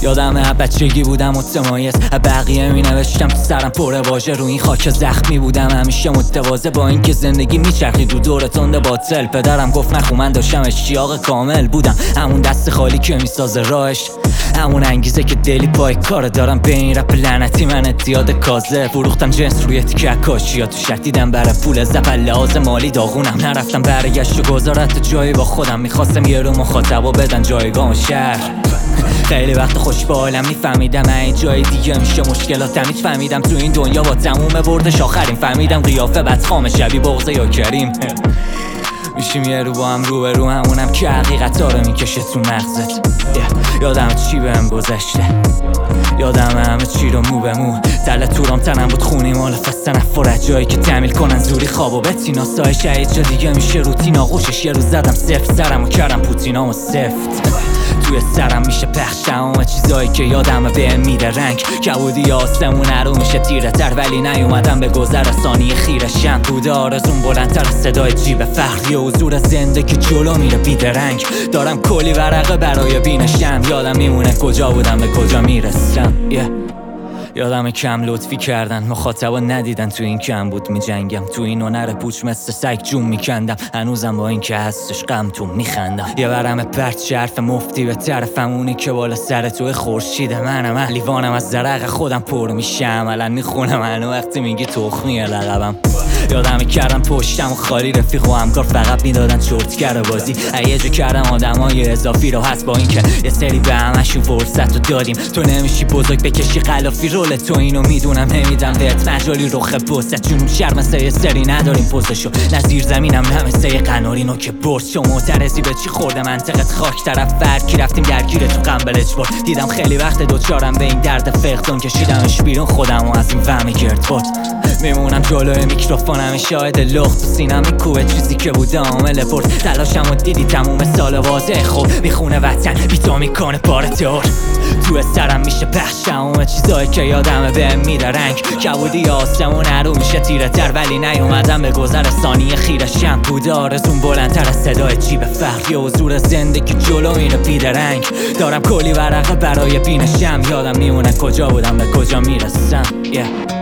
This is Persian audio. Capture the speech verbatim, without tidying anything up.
یادم بچگی بودم متمایز، بقیه می نوشتم تو سرم پر واژه، رو این خاک زخمی بودم همیشه متواضع، با اینکه زندگی میچرخید رو دور تند باطل. پدرم گفت نخو، من داشتم اشتیاق کامل بودم، همون دست خالی که میسازه راهش، همون انگیزه که دلی پای کار دارم. به این رپ لعنتی من اتیاد کازه، فروختم جنس روی تیکه کاشیا تو شدیدم برای پول زپل، لحاظ مالی داغونم، نرفتم برگشت و گذارت جایی با خودم، میخواستم یه رو مخاطبا بدن جایگاه و شهر. خیلی وقت خوش با حالم میفهمیدم این جای دیگه میشه مشکلاتم، هیچ فهمیدم تو این دنیا با تموم بردش آخرین، فهمیدم قیافه بدخام شبی بغضه یا کریم. میشیم یه رو با هم رو به رو، همونم که حقیقت ها رو میکشه تو مغزت. یادم چی بهم گذشته، یادم همه چی رو مو به مو، تله تورام تنم بود خونی مال فستن افورت، جایی که تعمیل کنن زوری خواب و بتینا سای شهید جا دیگه میشه روتین. آغوشش یه روز زدم صفر سرم و کردم پوتینامو سفت، توی سرم میشه پخش تمام چیزایی که یادم به میده رنگ، کبودی آسمون رو میشه تیره تر، ولی نیومدم به گذر ثانیه خیرشم، بوده آرزون بلندتر صدای جیب فخری و حضور زنده که جلو میره بیدرنگ، دارم کلی ورقه برای بینشم، یادم میمونه کجا بودم به کجا میرسم. yeah. یادم کم لطفی کردن، مخاطبا ندیدن تو این کم بود می جنگم، تو این هنر پوچ مثل سگ جون میکندم، هنوزم با این که هستش غمتون میخندم. یه ورم پرت شرف مفتی به طرفم، اونی که بالا سر توی خورشیده منم، لیوانم از زرق خودم پر میشه، عملا میخونم هنو وقتی میگی تخمیه لقبم. یادم کردم پشتم و خالی، رفیق و همکار فقط میدادن چرتگر بازی، یه جا کردم آدمای اضافی رو، هست با این که یه سری به همشون فرصت رو دادیم، تو نمیشی بزرگ بکشی خلافی رول تو، اینو میدونم نمیدم بهت مجالی رخ پست، جنوب شرق مثل یه سری نداریم پستشو، نه زیر زمینم نه مثل یه قنارینو که برد شو، معترضی به چی خورده منطقت خاک طرف فرکی، رفتیم درگیر تو قنبل اجبار، دیدم خیلی وقت دوچارم به این درد فقدان، کشیدمش بیرون خودم و از این وهم گردباد، میمونم جلوی میکروفونم شاهد لخت تو سینم میکوبه چیزی که بوده عامل برد، تلاشم و دیدی تموم سال واضح خب میخونه وطن بی تو میکنه بار دور، تو سرم میشه پخش تموم چیزایی که یادمه به میده رنگ، کبودی آسمون رو میشه تیره تر، ولی نیومدم به گذر ثانیه خیرشم، بوده آرزون بلندتر از صدای جیب فخری و حضور زنده که جلو میره بیدرنگ، دارم کلی ورقه برای بینشم، یادم میمونه کجا بودم به کجا میرسم. yeah.